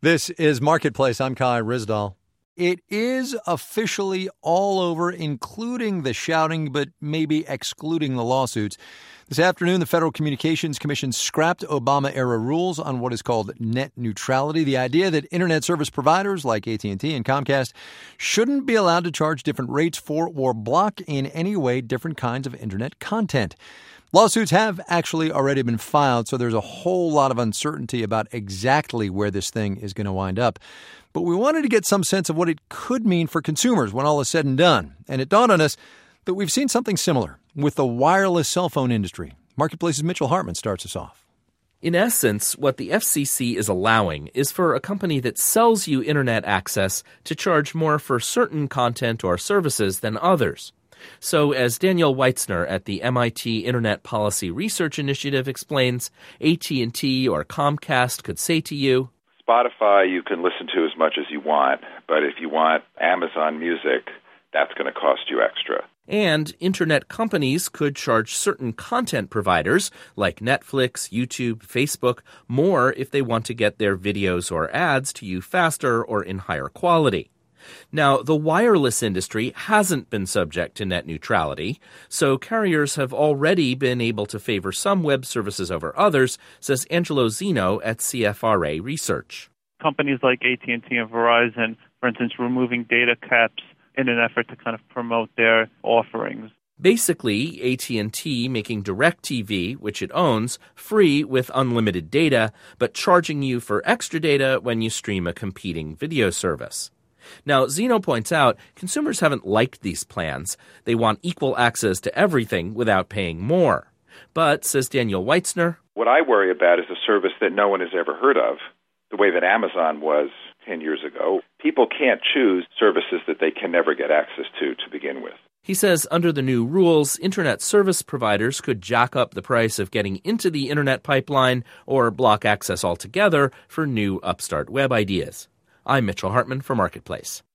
This is Marketplace. I'm Kai Ryssdal. It is officially all over, including the shouting, but maybe excluding the lawsuits. This afternoon, the Federal Communications Commission scrapped Obama-era rules on what is called net neutrality, the idea that Internet service providers like AT&T and Comcast shouldn't be allowed to charge different rates for or block in any way different kinds of Internet content. Lawsuits have actually already been filed, so there's a whole lot of uncertainty about exactly where this thing is going to wind up. But we wanted to get some sense of what it could mean for consumers when all is said and done. And it dawned on us that we've seen something similar with the wireless cell phone industry. Marketplace's Mitchell Hartman starts us off. In essence, what the FCC is allowing is for a company that sells you Internet access to charge more for certain content or services than others. So, as Daniel Weitzner at the MIT Internet Policy Research Initiative explains, AT&T or Comcast could say to you, Spotify you can listen to as much as you want, but if you want Amazon Music, that's going to cost you extra. And Internet companies could charge certain content providers, like Netflix, YouTube, Facebook, more if they want to get their videos or ads to you faster or in higher quality. Now, the wireless industry hasn't been subject to net neutrality, so carriers have already been able to favor some web services over others, says Angelo Zeno at CFRA Research. Companies like AT&T and Verizon, for instance, removing data caps in an effort to kind of promote their offerings. Basically, AT&T making DirecTV, which it owns, free with unlimited data, but charging you for extra data when you stream a competing video service. Now, Zeno points out consumers haven't liked these plans. They want equal access to everything without paying more. But, says Daniel Weitzner, what I worry about is a service that no one has ever heard of, the way that Amazon was 10 years ago. People can't choose services that they can never get access to begin with. He says under the new rules, Internet service providers could jack up the price of getting into the Internet pipeline or block access altogether for new upstart web ideas. I'm Mitchell Hartman for Marketplace.